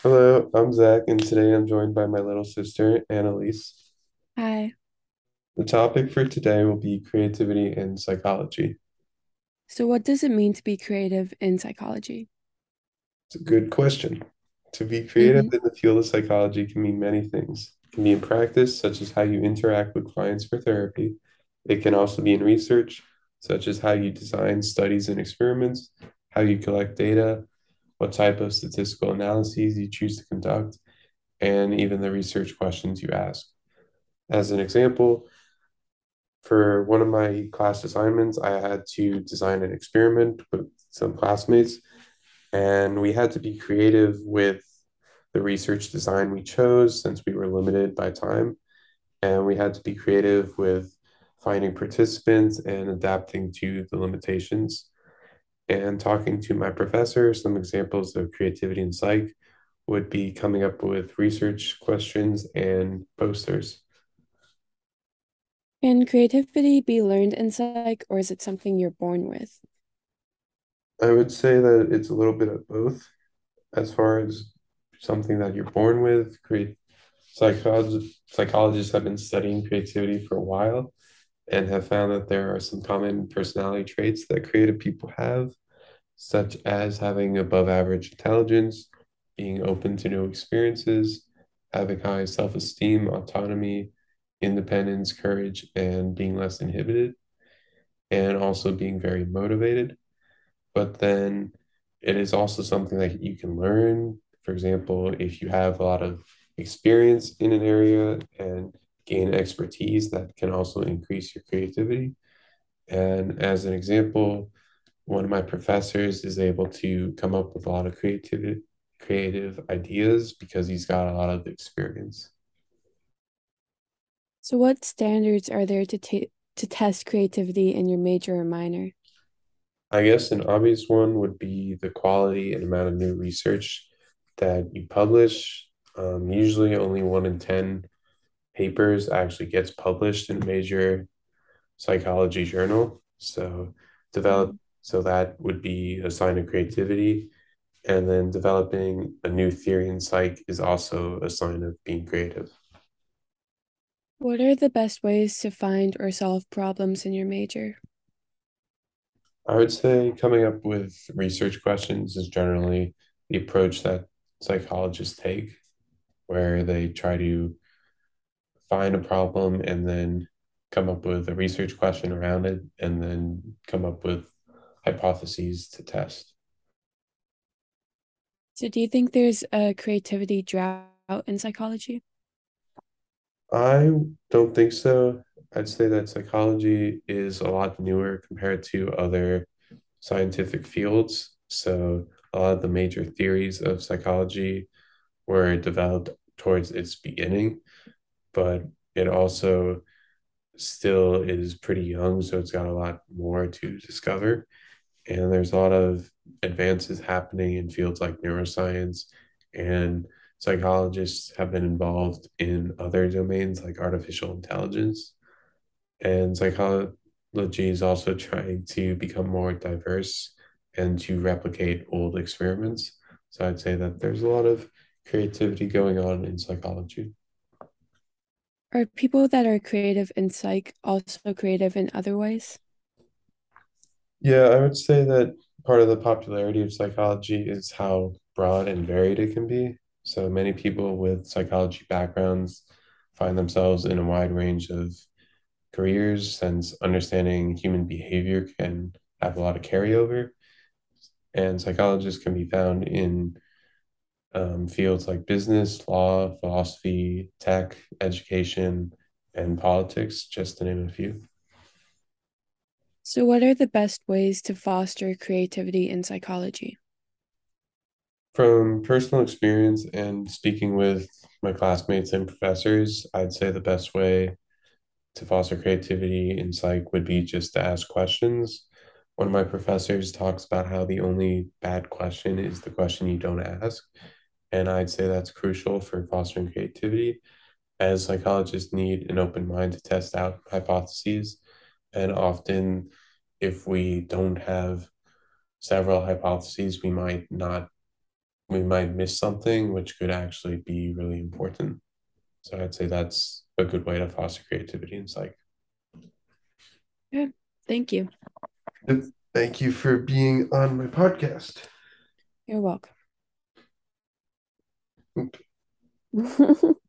Hello, I'm Zach, and today I'm joined by my little sister, Annalise. Hi. The topic for today will be creativity and psychology. So, what does it mean to be creative in psychology? It's a good question. To be creative Hmm. in the field of psychology can mean many things. It can be in practice, such as how you interact with clients for therapy. It can also be in research, such as how you design studies and experiments, how you collect data, what type of statistical analyses you choose to conduct, and even the research questions you ask. As an example, for one of my class assignments, I had to design an experiment with some classmates, and we had to be creative with the research design we chose since we were limited by time. And we had to be creative with finding participants and adapting to the limitations. And talking to my professor, some examples of creativity in psych would be coming up with research questions and posters. Can creativity be learned in psych, or is it something you're born with? I would say that it's a little bit of both. As far as something that you're born with, psychologists have been studying creativity for a while and have found that there are some common personality traits that creative people have, such as having above average intelligence, being open to new experiences, having high self-esteem, autonomy, independence, courage, and being less inhibited, and also being very motivated. But then it is also something that you can learn. For example, if you have a lot of experience in an area and gain expertise, that can also increase your creativity. And as an example, one of my professors is able to come up with a lot of creative ideas because he's got a lot of experience. So, what standards are there to test creativity in your major or minor? I guess an obvious one would be the quality and amount of new research that you publish. Usually, only 1 in 10 papers actually gets published in a major psychology journal. Develop Mhm. so that would be a sign of creativity. And then developing a new theory in psych is also a sign of being creative. What are the best ways to find or solve problems in your major? I would say coming up with research questions is generally the approach that psychologists take, where they try to find a problem and then come up with a research question around it and then come up with hypotheses to test. So, do you think there's a creativity drought in psychology? I don't think so. I'd say that psychology is a lot newer compared to other scientific fields. So, a lot of the major theories of psychology were developed towards its beginning, but it also still is pretty young, so it's got a lot more to discover. And there's a lot of advances happening in fields like neuroscience, and psychologists have been involved in other domains like artificial intelligence. And psychology is also trying to become more diverse and to replicate old experiments. So I'd say that there's a lot of creativity going on in psychology. Are people that are creative in psych also creative in other ways? Yeah, I would say that part of the popularity of psychology is how broad and varied it can be. So many people with psychology backgrounds find themselves in a wide range of careers, since understanding human behavior can have a lot of carryover. And psychologists can be found in fields like business, law, philosophy, tech, education, and politics, just to name a few. So, what are the best ways to foster creativity in psychology? From personal experience and speaking with my classmates and professors, I'd say the best way to foster creativity in psych would be just to ask questions. One of my professors talks about how the only bad question is the question you don't ask. And I'd say that's crucial for fostering creativity, as psychologists need an open mind to test out hypotheses. And often, if we don't have several hypotheses, we might not we might miss something which could actually be really important. So I'd say that's a good way to foster creativity in psych. Yeah, thank you. Thank you for being on my podcast. You're welcome.